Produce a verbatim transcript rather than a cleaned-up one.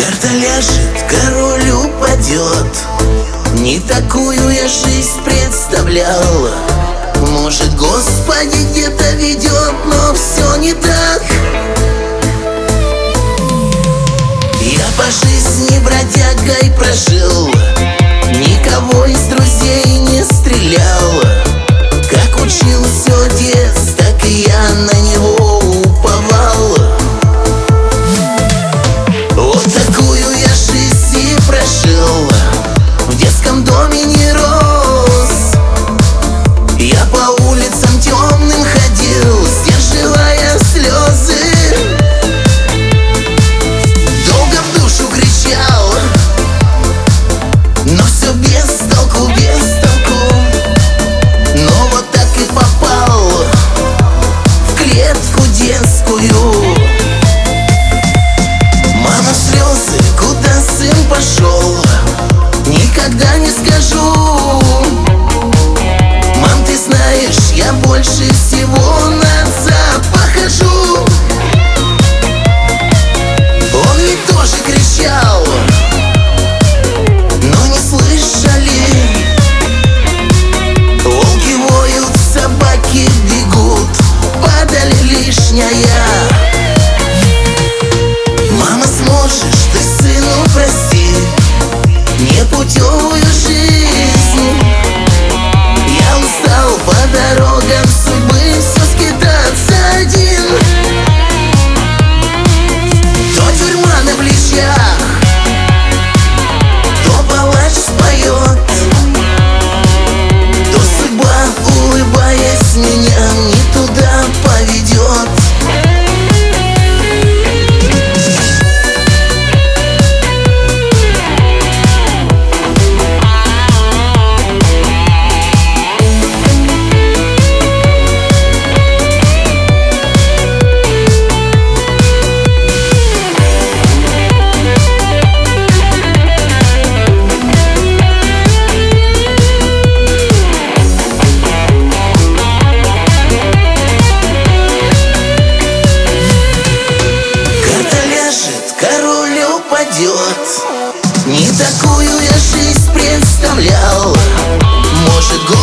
Карта ляжет, король упадет. Не такую я жизнь представлял. Может, Господи где-то ведет, но все не так. Я по жизни бродягой прожил, никого из друзей не стрелял. Как учился отец, так и я на него уповал. Вот такую я жизнь и прожил. В детском доме не рос. Я по улицам темным ходил, сдерживая слезы. Долго в душу кричал, но все без толку, без толку. Но вот так и попал в клетку детскую. Мама, слезы, куда сын пошел, никогда не скажу. Мам, ты знаешь, я больше всего на отца похожу. Он ведь тоже кричал, но не слышали. Волки воют, собаки бегут, падали лишняя. Мама, сможешь ты сыну простить непутевую жизнь? Я устал по дорогам судьбы все скитаться один. То тюрьма на плечах, то палач споет, то судьба, улыбаясь, меня не туда поведет. Не такую я жизнь представлял. Может,